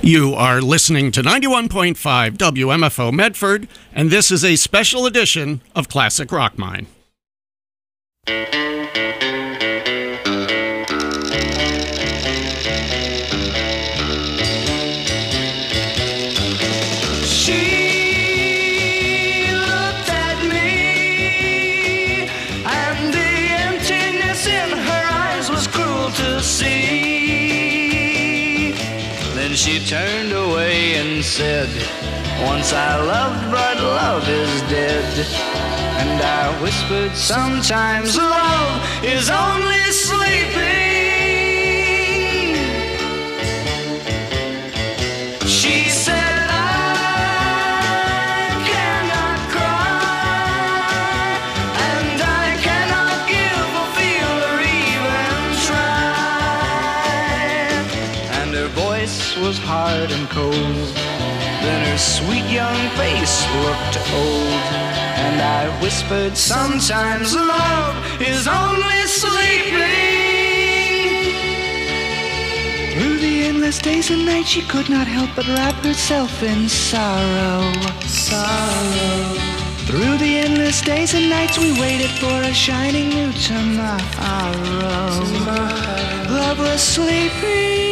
You are listening to 91.5 WMFO Medford, and this is a special edition of Classic Rock Mine. She turned away and said, once I loved, but love is dead. And I whispered, sometimes love is only sleeping. She said, I cannot cry, and I cannot give or feel or even try. And her voice was hard and cold, then her sweet young face looked old. And I whispered, sometimes love is only sleeping. Through the endless days and nights she could not help but wrap herself in sorrow. Through the endless days and nights we waited for a shining new tomorrow. Love was sleeping.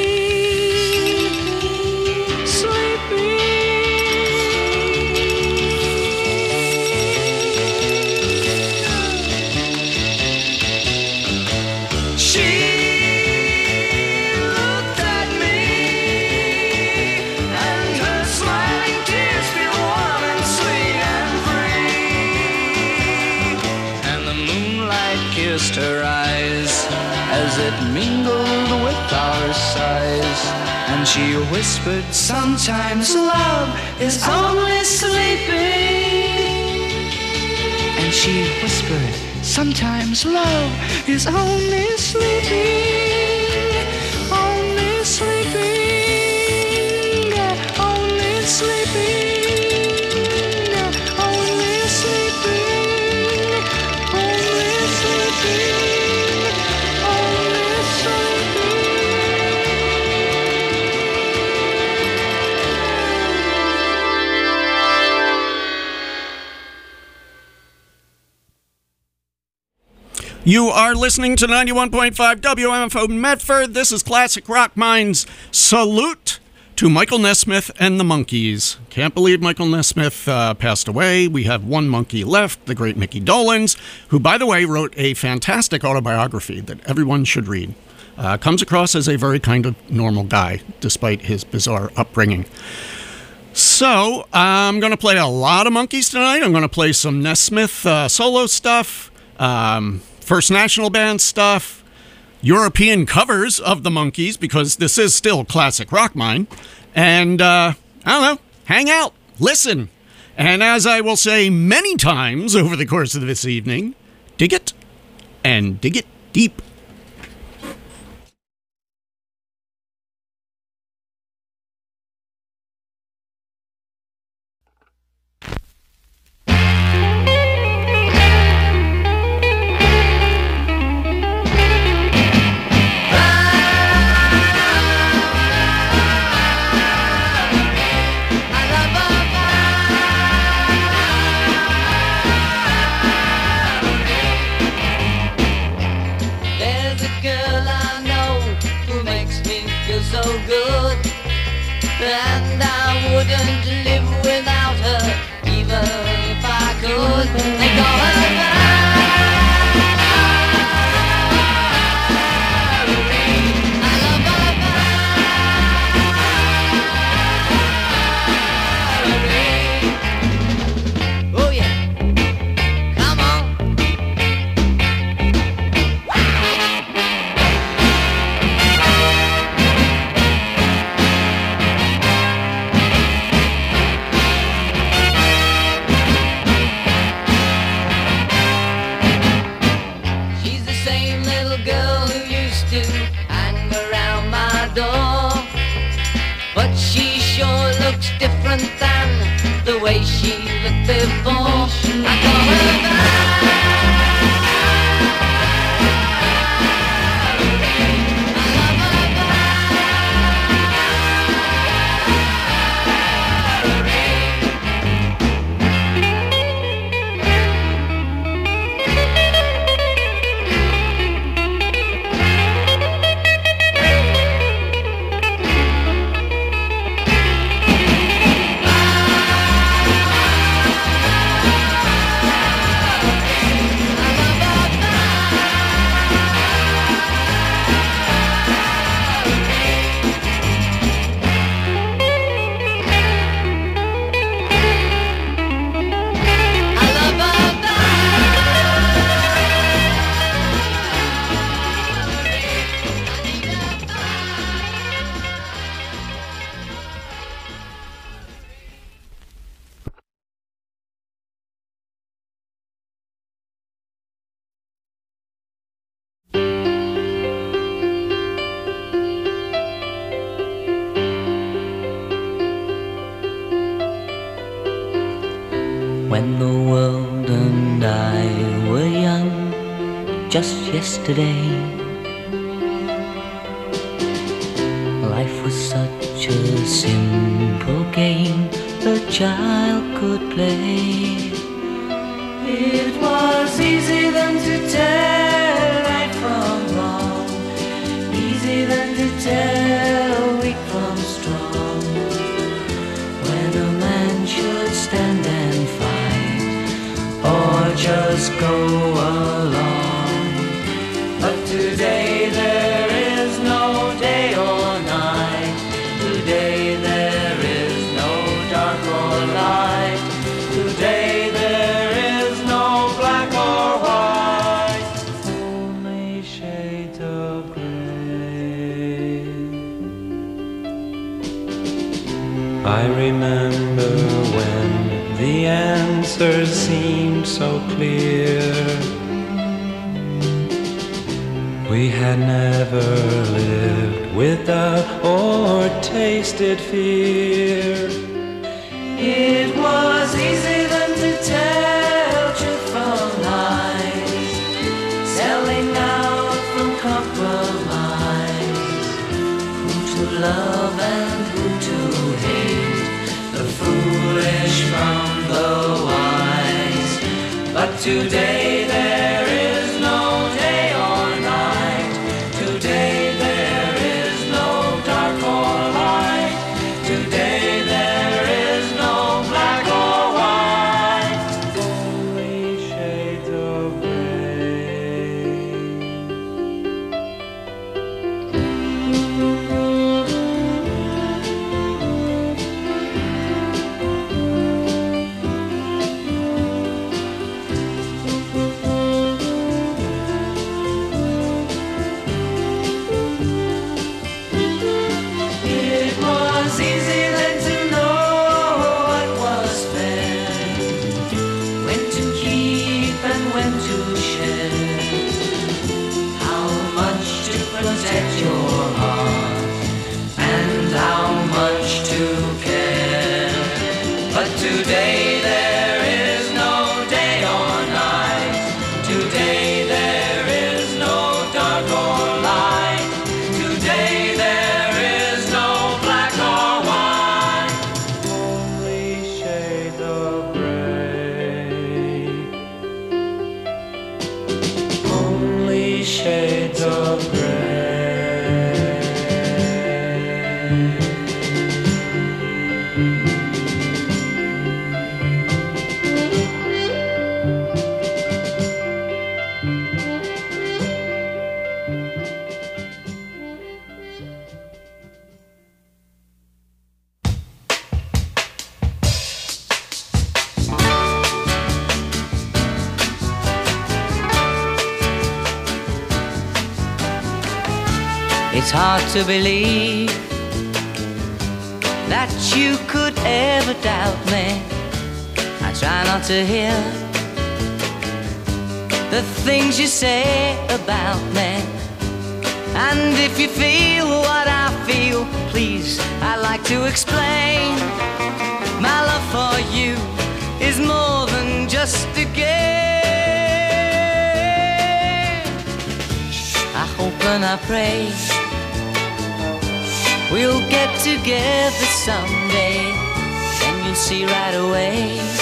Her eyes as it mingled with our sighs, and she whispered, sometimes love is only sleeping. And she whispered, sometimes love is only sleeping, only sleeping, only sleeping. You are listening to 91.5 WMFO Medford. This is Classic Rock Mine's Salute to Michael Nesmith and the Monkees. Can't believe Michael Nesmith passed away. We have one monkey left, the great Mickey Dolenz, who, by the way, wrote a fantastic autobiography that everyone should read. Comes across as a very kind of normal guy, despite his bizarre upbringing. So, I'm going to play a lot of Monkees tonight. I'm going to play some Nesmith solo stuff, First National Band stuff, European covers of the Monkees, because this is still Classic Rock Mine. And, I don't know, hang out, listen. And as I will say many times over the course of this evening, dig it and dig it deep. when the world and I were young, just yesterday. Life was such a simple game a child could play. It was easy then to tell right from wrong, easy then to tell weak from strong. When a man should stand and fight, or just go along. But today there is no day or night. Today there is no dark or light. Today there is no black or white. Only shades of gray. I remember when the answers seemed so clear. We had never lived without or tasted fear. It was easy then to tell truth from lies, selling out from compromise, who to love and who to hate, the foolish from the wise. But today there is no day or night. Today there is no dark or light. Today there is no black or white. Only shades of gray. It was easy then to know what was fair, when to keep and when to share, how much to protect your heart and how much to care. But today there is no day or night. Today there is no dark or light. Today there is no black or white. Only shades of gray. Only shades of gray. It's hard to believe that you could ever doubt me. I try not to hear the things you say about me. And if you feel what I feel, please, I'd like to explain. My love for you is more than just a game. I hope and I pray we'll get together someday, and you'll see right away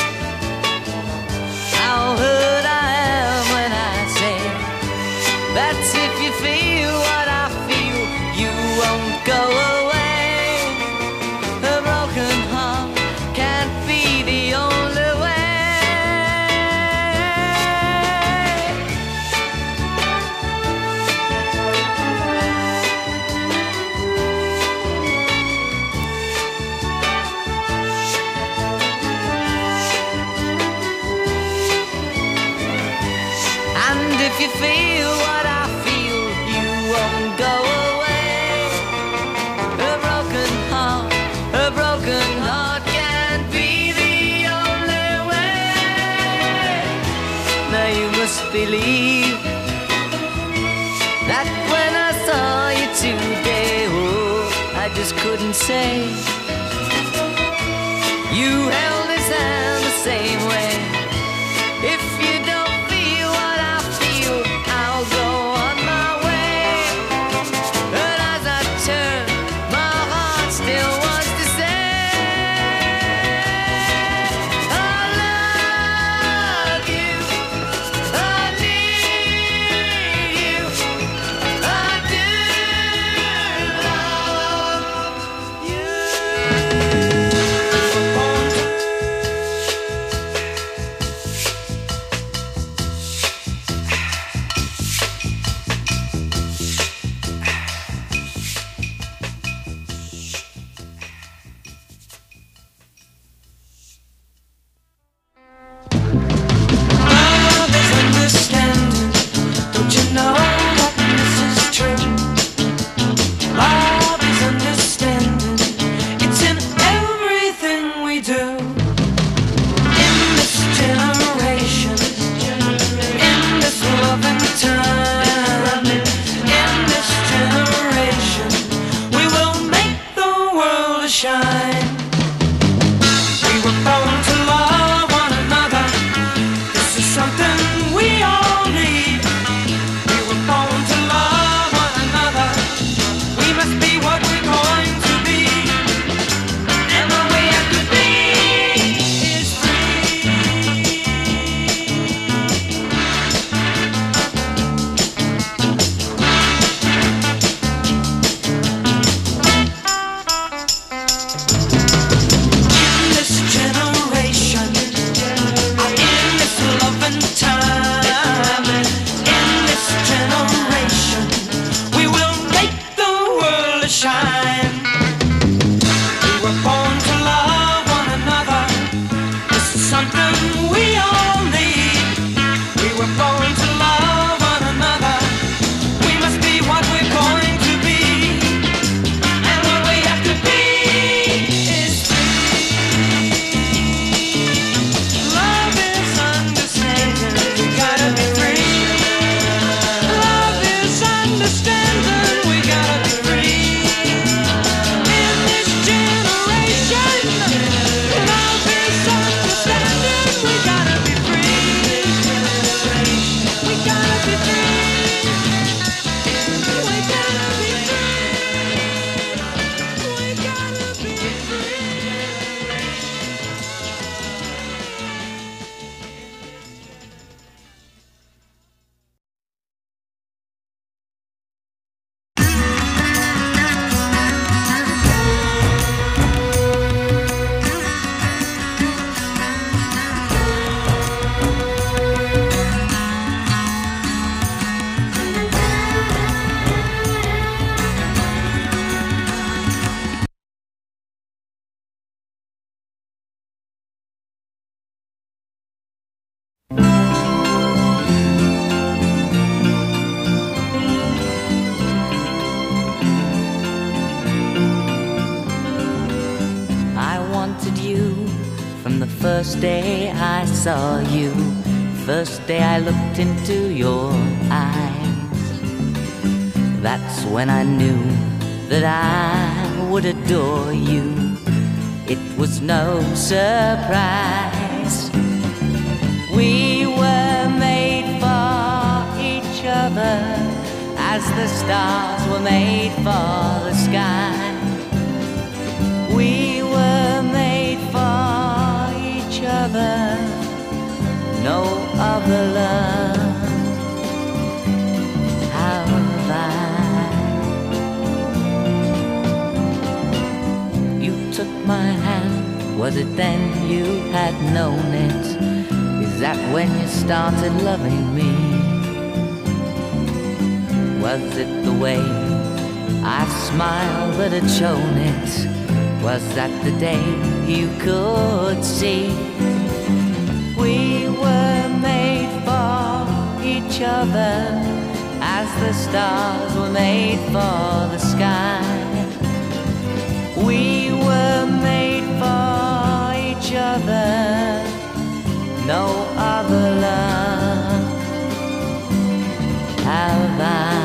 how hurt I am when I say that if you feel what I feel, you won't go away. A broken heart can't be the only way. And if you feel what I feel, you won't go away. A broken heart can't be the only way. Now you must believe that when I saw you today, oh, I just couldn't say. You held his hand the same way something we all need. We were born to love one another. We must be what we're going to be. And what we have to be is free. Love is understanding. We gotta be free. Love is understanding. We gotta be free. In this generation, love is understanding. We gotta be free. We gotta be free. We gotta be free. We gotta be free. I wanted you from the first day I saw you, first day I looked into your eyes. That's when I knew that I would adore you. It was no surprise. We were made for each other, as the stars were made for the sky. We were made for each other, no other love have I. You took my hand, was it then you had known it? Is that when you started loving me? Was it the way I smiled that had shown it? Was that the day you could see? We were made for each other, as the stars were made for the sky. We were made for each other, no other love have I.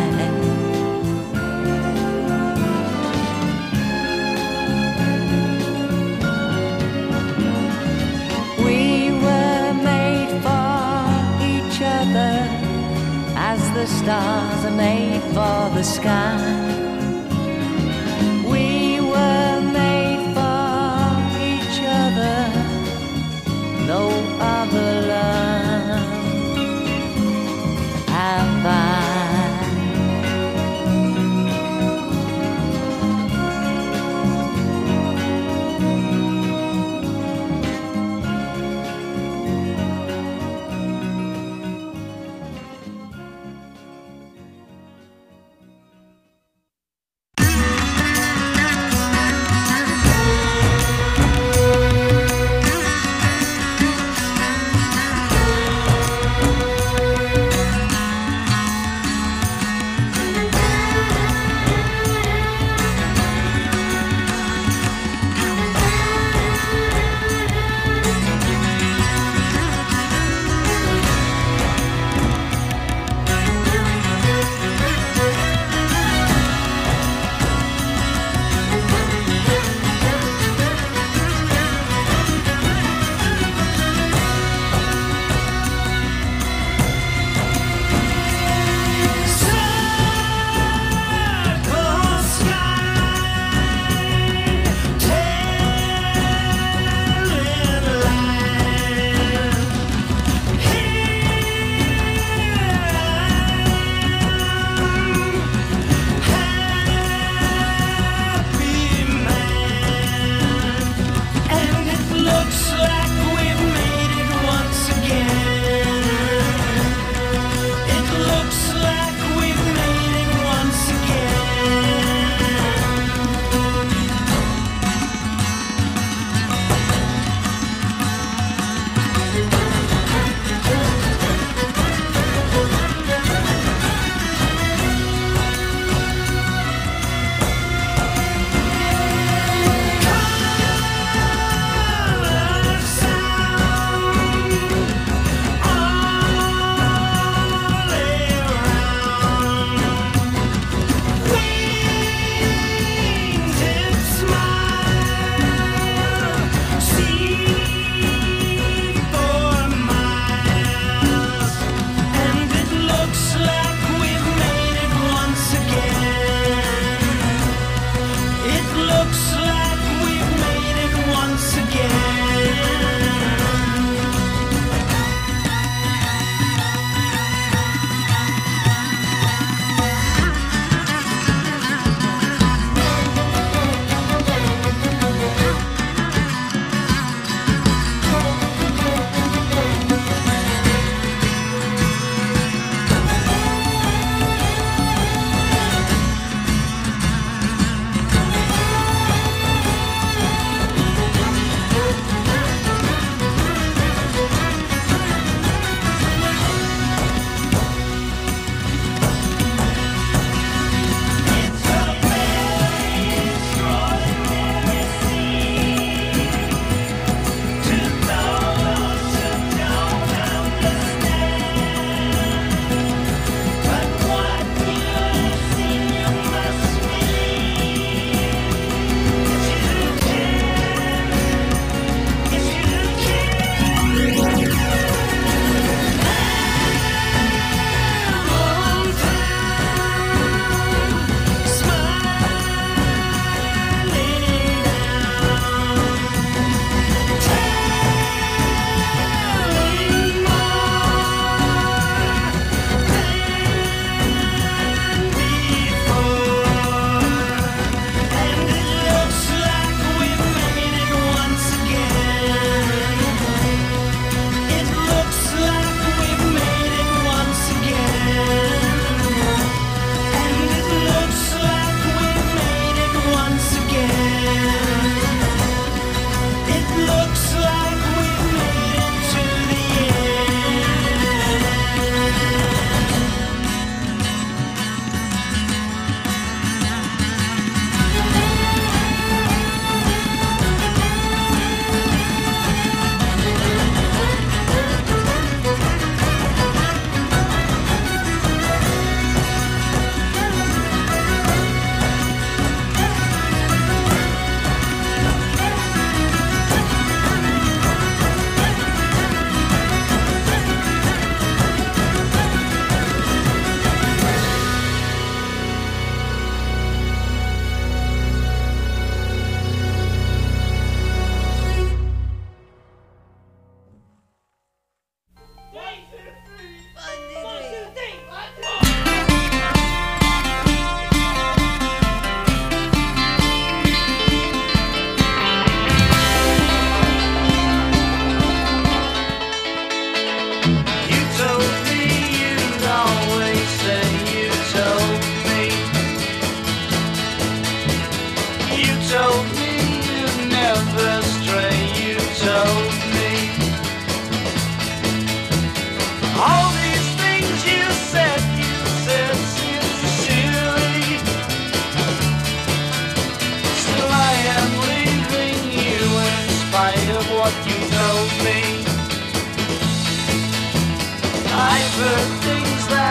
We were made for each other, as the stars are made for the sky. We were made for each other, no other love have I.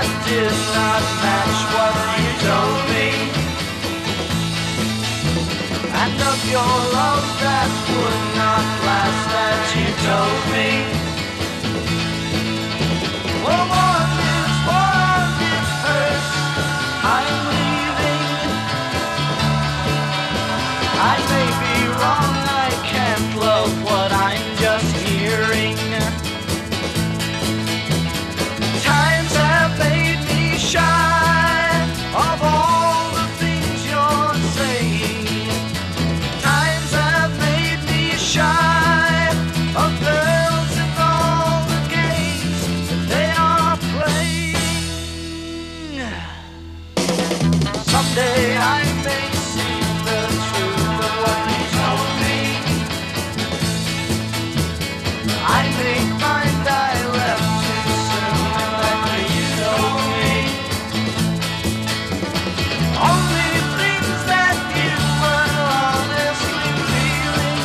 that did not match what you told me, and of your love that would not last that you told me. Well, one is hurt, I'm leaving. I may be wrong, I can't love what I'm just hearing. Times have made me shy of all the things you're saying. Times have made me shy of girls and all the games that they are playing. Someday I may see the truth of what you told me. I may find I left too soon and that you told me only things that you were honestly feeling.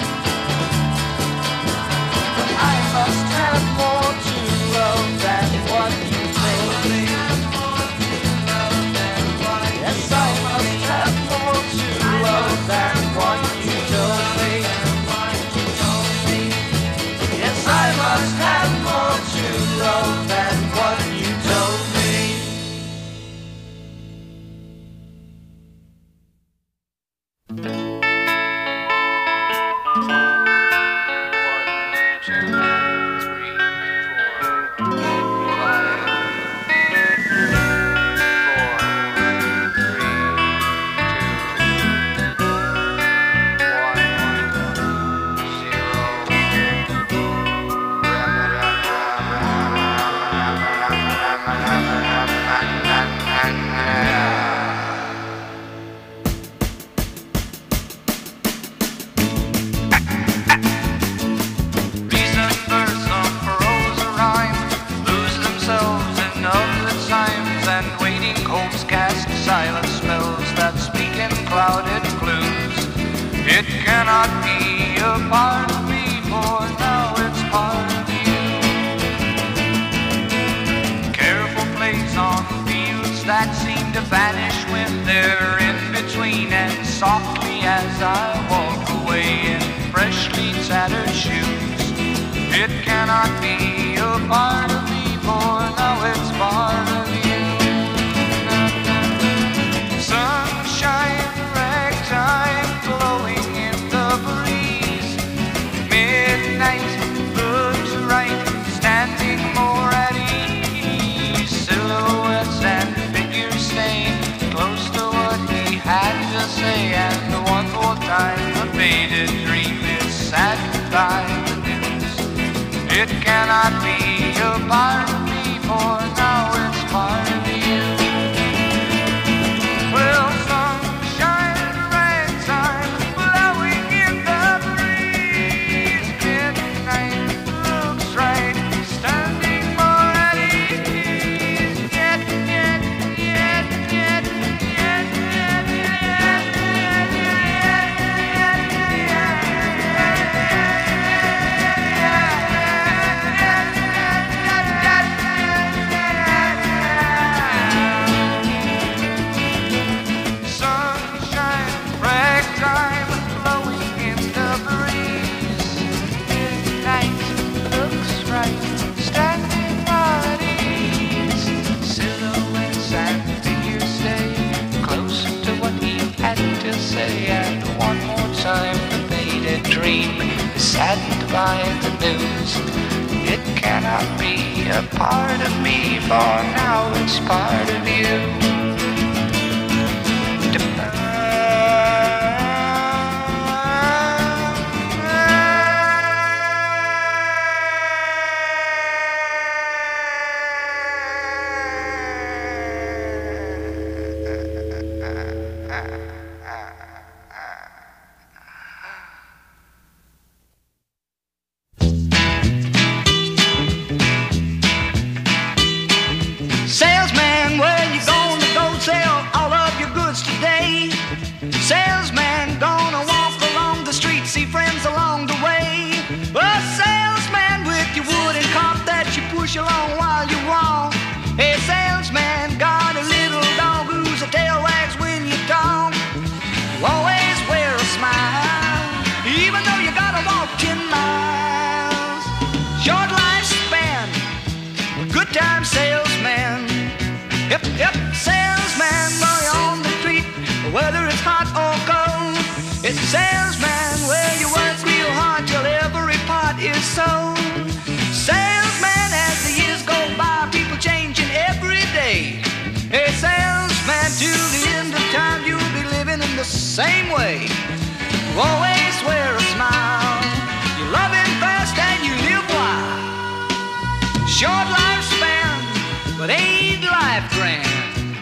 But I must have more to love than what you told me. Yes, I must have more to love than what you told me. Yes, I must have more to love than what you told me. Reason, verse, song, prose, or rhyme lose themselves in other times, and waiting hopes cast silent spells that speak in clouded clues. It cannot be a part of me, for now it's part of you. Careful plays on fields that seem to vanish when they're in between, and softly as I walk away in freshly tattered shoes. It cannot be a part of me, for now it's part of you. Sunshine, ragtime, blowing in the breeze. Midnight looks right, standing more at ease. Silhouettes and figures staying close to what he had to say, and one more time the faded dream is saddened by the news. It cannot be a part of me, for now it's part of you. Well, sunshine, ragtime, blowing in the breeze. Midnight looks right, standing more at ease. Yet, yet, yet, yet, yet, yet, yet, sunshine, ragtime, blowing in the breeze. Midnight looks right, standing at ease. Silhouettes and figures stay close to what he had to say, and one more time the faded dream is saddened by the news. It cannot be a part of me, for now it's part of you. Salesman, where you gonna go sell all of your goods today? Salesman, gonna walk along the street, see friends along the way. A salesman with your wooden cart that you push along while you walk. Hey, salesman. Short lifespan, good time salesman. Yep, yep, salesman, while you're on the street, whether it's hot or cold. It's a salesman where you work real hard till every part is sold. Salesman, as the years go by, people changing every day. A salesman till the end of time, you'll be living in the same way. You always wear a smile, you love him fast and you live wild. Short lifespan, but ain't life grand.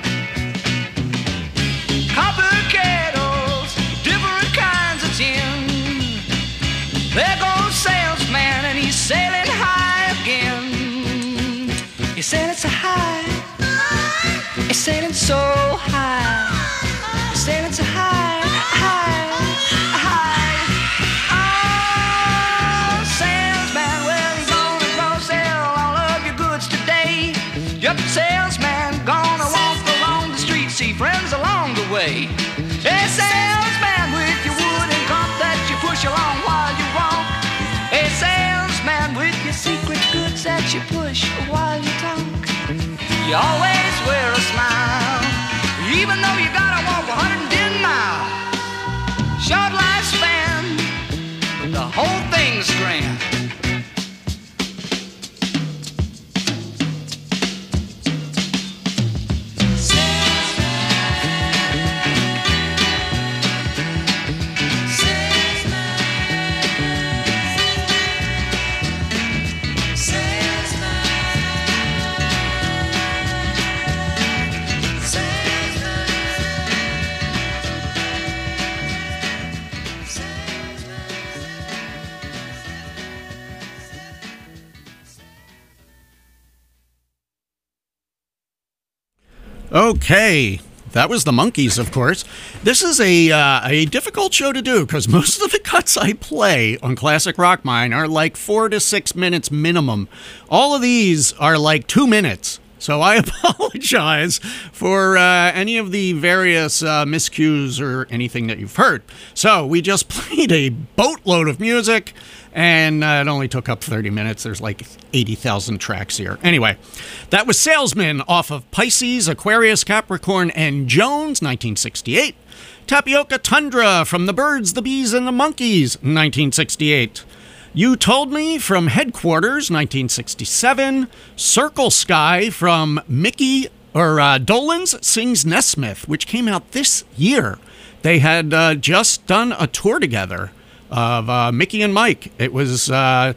Copper kettles, different kinds of tin. There goes salesman and he's sailing high again. He's sailing so high, he's sailing so high, he's sailing so high, high, high. Oh, salesman, well, he's gonna go sell all of your goods today. Yep, salesman, gonna walk along the street, see friends along the way. A salesman with your wooden cart that you push along while you walk. A salesman with your secret goods that you push while you talk. You always wear a smile, even though you gotta walk 110 miles. Short lifespan, the whole thing's grand. Okay, that was the Monkees, of course. This is a difficult show to do because most of the cuts I play on Classic Rock Mine are like 4 to 6 minutes minimum. All of these are like 2 minutes. So I apologize for any of the various miscues or anything that you've heard. So we just played a boatload of music, and it only took up 30 minutes. There's like 80,000 tracks here. Anyway, that was Salesman off of Pisces, Aquarius, Capricorn, and Jones, 1968. Tapioca Tundra from the Birds, the Bees, and the Monkees, 1968. You Told Me from Headquarters, 1967. Circle Sky from Mickey Dolenz Sings Nesmith, which came out this year. They had just done a tour together of Mickey and Mike. It was, yeah.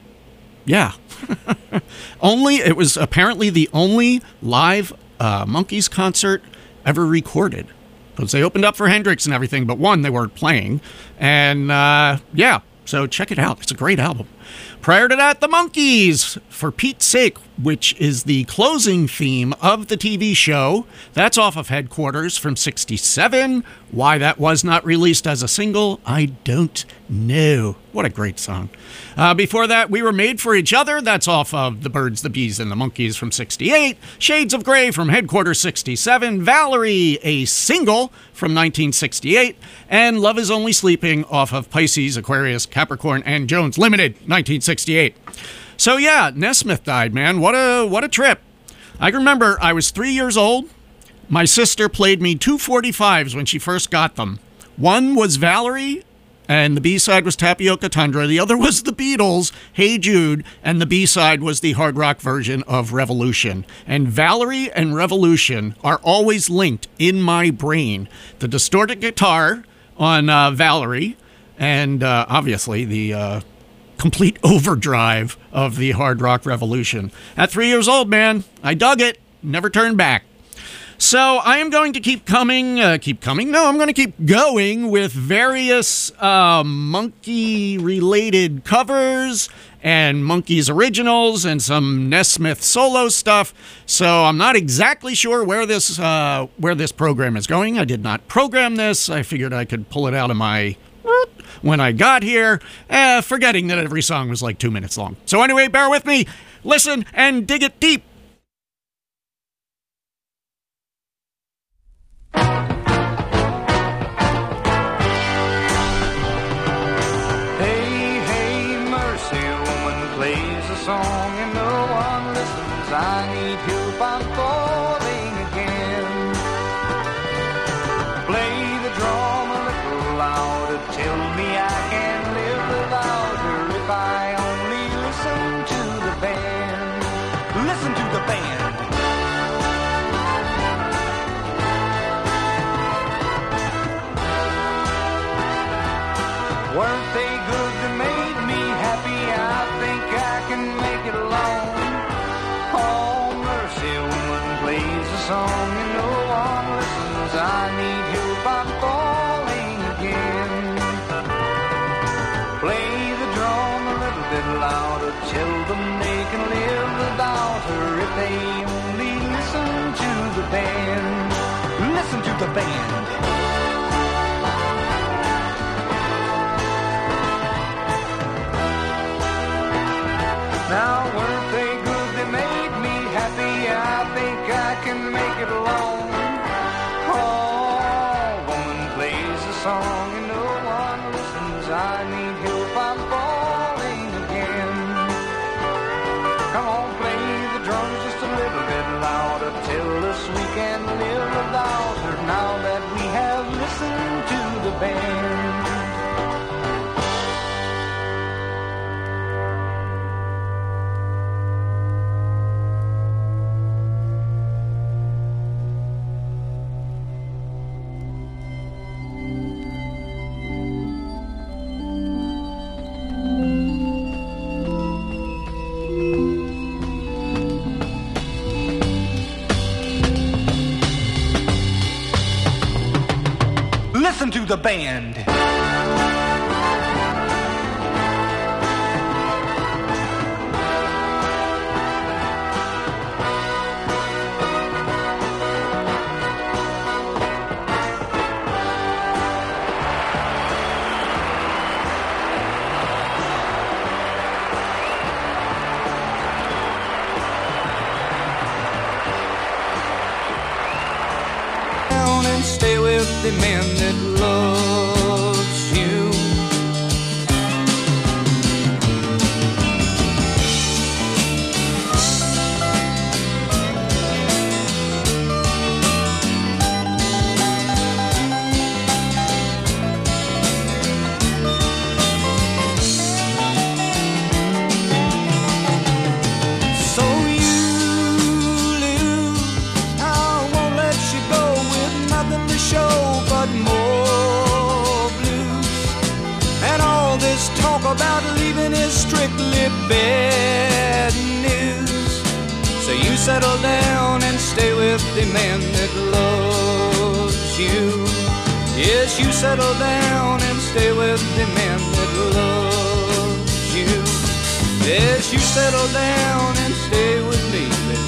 It was apparently the only live Monkees concert ever recorded. Because they opened up for Hendrix and everything, but one, they weren't playing. And, yeah. So check it out. It's a great album. Prior to that, the Monkees, For Pete's Sake, which is the closing theme of the TV show. That's off of Headquarters from 67. Why that was not released as a single, I don't know. What a great song. Before that, We Were Made for Each Other. That's off of The Birds, the Bees, and the Monkees from 68. Shades of Grey from Headquarters 67. Valerie, a single from 1968. And Love Is Only Sleeping off of Pisces, Aquarius, Capricorn, and Jones Limited, 1968. So yeah, Nesmith died, man. What a trip. I remember I was 3 years old. My sister played me 2 45s when she first got them. One was Valerie, and the B-side was Tapioca Tundra. The other was the Beatles, Hey Jude, and the B-side was the hard rock version of Revolution. And Valerie and Revolution are always linked in my brain. The distorted guitar on Valerie, and obviously the complete overdrive of the hard rock Revolution. At 3 years old, man, I dug it. Never turned back. So I am going to keep coming. No, I'm going to keep going with various Monkey-related covers and Monkees originals and some Nesmith solo stuff. So I'm not exactly sure where this program is going. I did not program this. I figured I could pull it out of my when I got here, forgetting that every song was like 2 minutes long. So anyway, bear with me, listen, and dig it deep. Hey, hey, Mercy, woman plays a song. song and no one listens. I need help, I'm falling again. Play the drum a little louder, tell me I can live without her if I only listen to the band. Listen to the band. Weren't they good that made me happy? I think I can make it alone. Oh, mercy, woman plays a song and no one listens. I need help, I'm falling again. Play the drum a little bit louder, tell them they can live without her if they only listen to the band. Listen to the band. Now weren't they good, they made me happy, I think I can make it alone. Oh, woman plays a song and no one listens. I need help, I'm falling again. Come on, play the drums just a little bit louder, tell us we can live without her now that we have listened to the band. Listen to the band. And stay with the man that loves you. So you lose, I won't let you go with nothing to show but more blues. And all this talk about leaving is strictly bad news. So you settle down and stay with the man that loves you. Yes, you settle down and stay with the man that loves you. Yes, you settle down and stay with me, baby.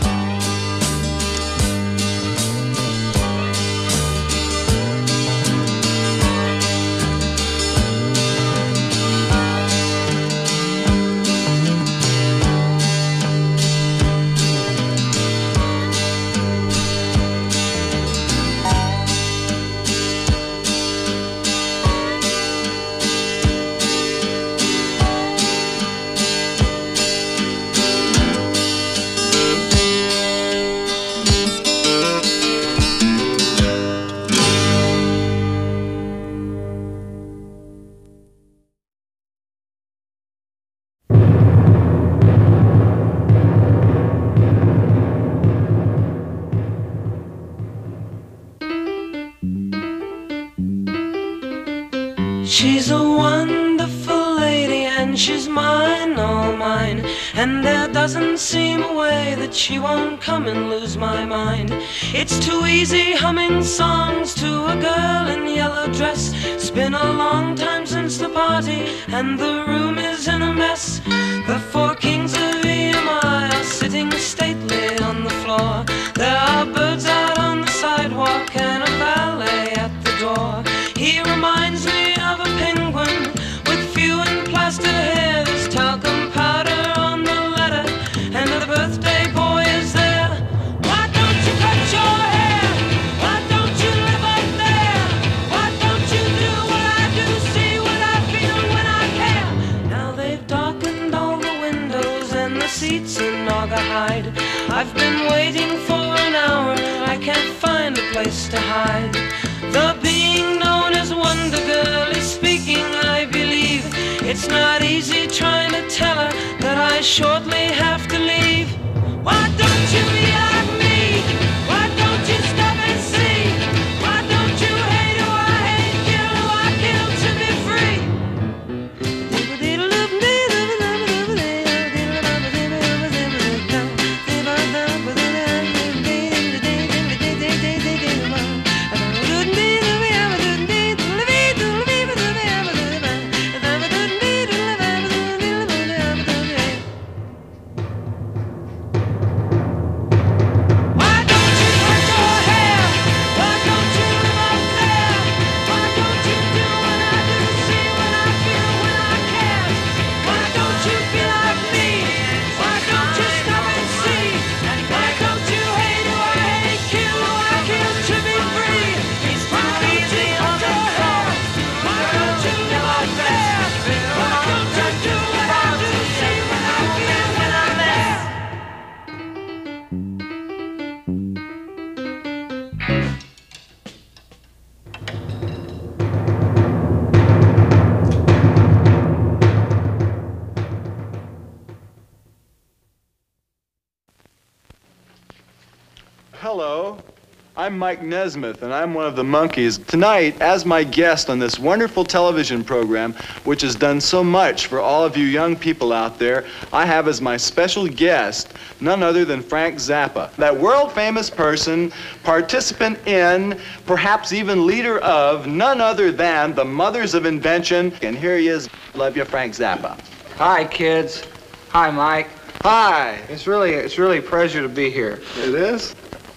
She's a wonderful lady and she's mine, all mine. And there doesn't seem a way that she won't come and lose my mind. It's too easy humming songs to a girl in yellow dress. It's been a long time since the party and the room is in a mess. The four kings of EMI are sitting stately on the floor. There are birds out on the sidewalk and a valet at the door. He reminds me of a penguin with few and plaster hair. There's talcum powder on the letter and the birthday boy is there. Why don't you cut your hair? Why don't you live up there? Why don't you do what I do, see what I feel when I care? Now they've darkened all the windows seats in Naugahyde. I've been waiting for an hour, I can't find a place to hide. The being known as Wonder Girl is speaking, I believe. It's not easy trying to tell her that I shortly have to leave. Why don't you be like me? Why don't you stop and see? Why don't you hate who I hate, kill who I kill to be free? Hello, I'm Mike Nesmith, and I'm one of the Monkees. Tonight, as my guest on this wonderful television program, which has done so much for all of you young people out there, I have as my special guest none other than Frank Zappa, that world-famous person, participant in, perhaps even leader of, none other than the Mothers of Invention. And here he is. Love you, Frank Zappa. Hi, kids. Hi, Mike. Hi. It's really a pleasure to be here. It is?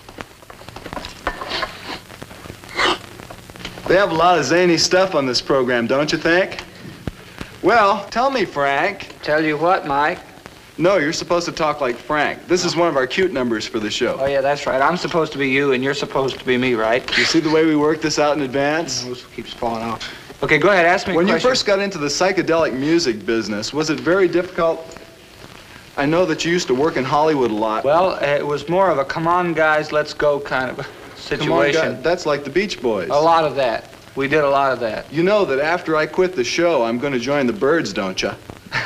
They have a lot of zany stuff on this program, don't you think? Well, tell me, Frank. Tell you what, Mike? No, you're supposed to talk like Frank. This is one of our cute numbers for the show. Oh, yeah, that's right. I'm supposed to be you, and you're supposed to be me, right? You see the way we work this out in advance? This keeps falling off. Okay, go ahead, ask me a When question. you first got into the psychedelic music business, was it very difficult? I know that you used to work in Hollywood a lot. Well, it was more of a come on, guys, let's go kind of situation. Come on, that's like the Beach Boys. A lot of that. We did a lot of that. You know that after I quit the show, I'm going to join the Byrds, don't you?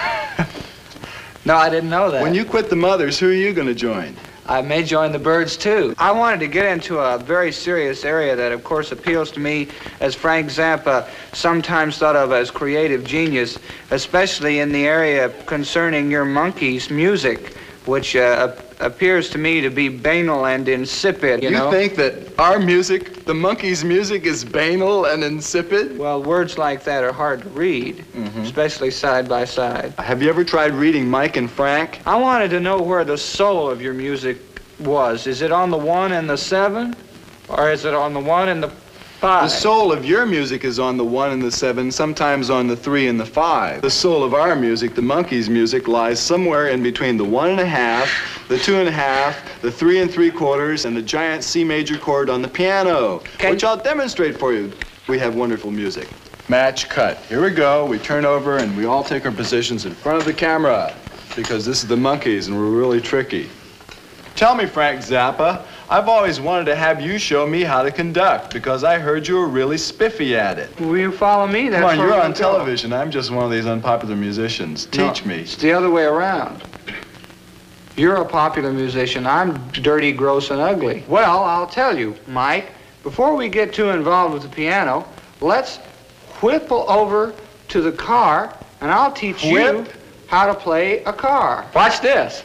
No, I didn't know that. When you quit the Mothers, who are you going to join? I may join the Byrds, too. I wanted to get into a very serious area that, of course, appeals to me as Frank Zappa, sometimes thought of as creative genius, especially in the area concerning your Monkees music, which appears to me to be banal and insipid, you know? think that our music, the Monkees' music, is banal and insipid? Well, words like that are hard to read, especially side by side. Have you ever tried reading Mike and Frank? I wanted to know where the soul of your music was. Is it on the 1 and the 7? Or is it on the 1 and the 5? The soul of your music is on the 1 and the 7, sometimes on the 3 and the 5. The soul of our music, the Monkees' music, lies somewhere in between the 1.5, the 2.5, the 3 3/4, and the giant C major chord on the piano, which I'll demonstrate for you. We have wonderful music. Match cut. Here we go. We turn over and we all take our positions in front of the camera because this is the Monkees and we're really tricky. Tell me, Frank Zappa, I've always wanted to have you show me how to conduct because I heard you were really spiffy at it. Will you follow me? Come on, you're on television. I'm just one of these unpopular musicians. Teach me. It's the other way around. You're a popular musician. I'm dirty, gross, and ugly. Well, I'll tell you, Mike, before we get too involved with the piano, let's whipple over to the car, and I'll teach you how to play a car. Watch this.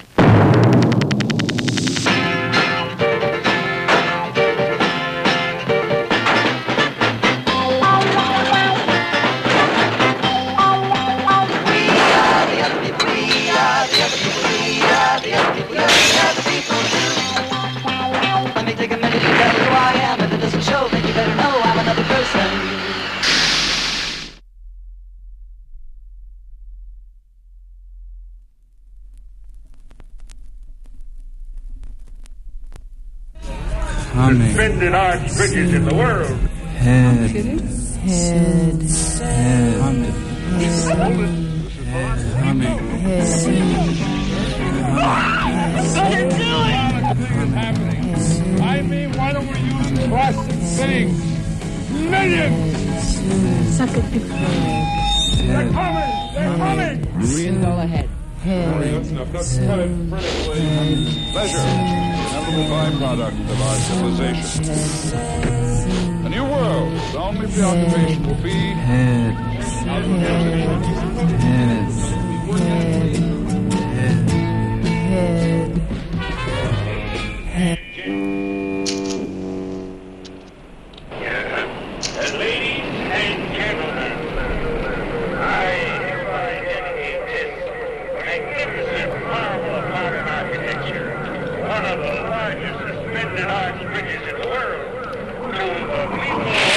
Suspended arch bridges in the world. Head. me, why don't we use classic things? Millions! Suck it. They're coming! They're coming! Go ahead. That's enough. Let's cut it vertically. Pleasure, inevitable byproduct of our civilization. A new world, whose only preoccupation will be Ladies and gentlemen, I hereby dedicate this magnificent marvel of modern architecture, one of the largest suspended arch bridges in the world, to the people of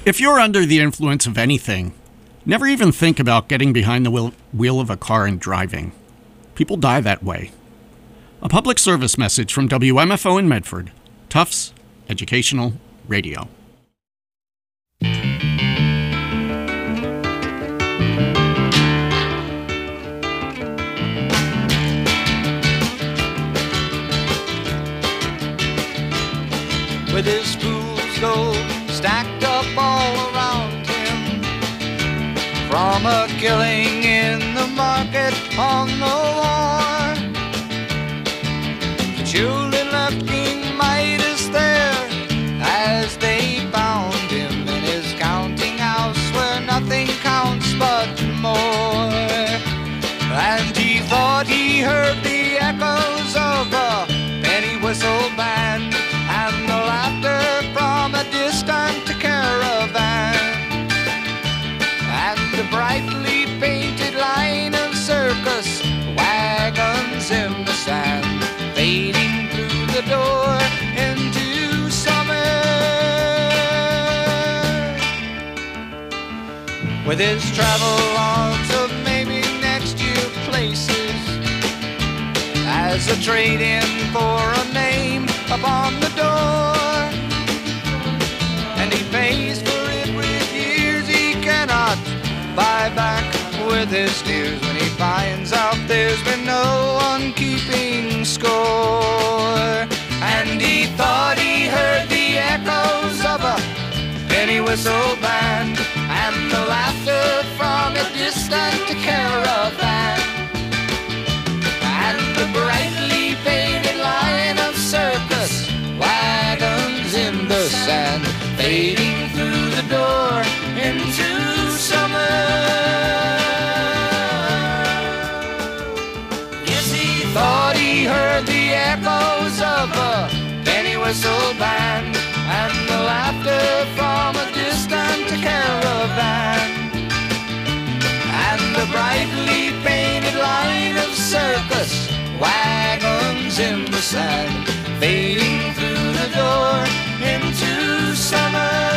If you're under the influence of anything, never even think about getting behind the wheel of a car and driving. People die that way. A public service message from WMFO in Medford, Tufts Educational Radio. With his fool's gold stacked up all around him, from a killing in the market on the war, the children left King Midas there as they bound him in his counting house where nothing counts but more. And he thought he heard the echoes of a penny whistle band and the laughter from a distant caravan, and the brightly painted line of circus wagons in the sand, fading through the door into summer. With his travel logs of maybe next year places as a trade-in for a name upon the door, and he pays for it with years he cannot buy back with his tears, when he finds out there's been no one keeping score. And he thought he heard the echoes of a penny whistle band and the laughter from a distant caravan, and the brightly painted line of circus wagons in the sand, fading through the door into summer. Yes, he thought he heard the echoes of a penny whistle band and the laughter from a distant caravan, and the brightly painted line of circus wagons in the sand, fading through the door into summer.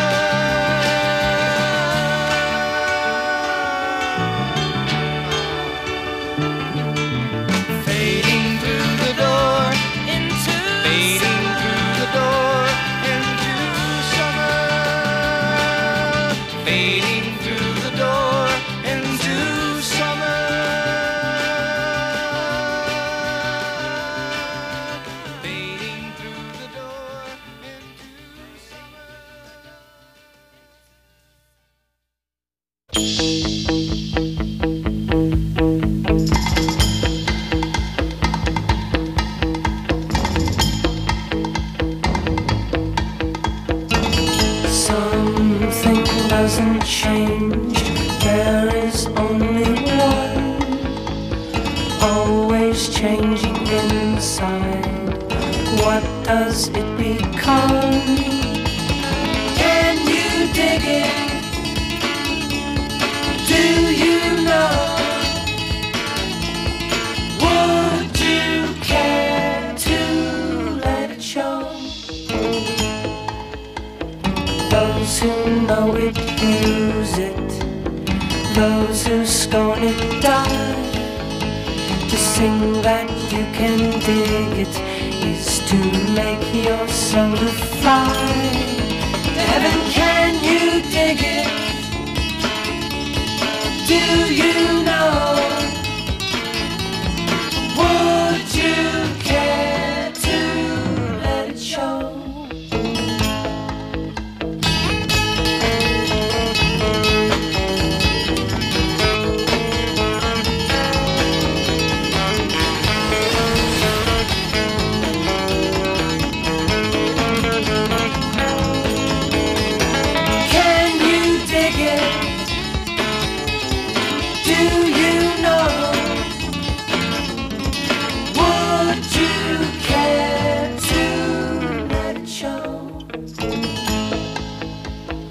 Fading through the door into fading through the door into summer. Fading through the door into summer. Fading through the door into summer. Something doesn't change, there is only one, always changing inside. What does it become? Can you dig it? Do you know? Would you care to let it show? Those who know it use it, those who scorn it die. To sing that you can dig it is to make your soul to fly. To heaven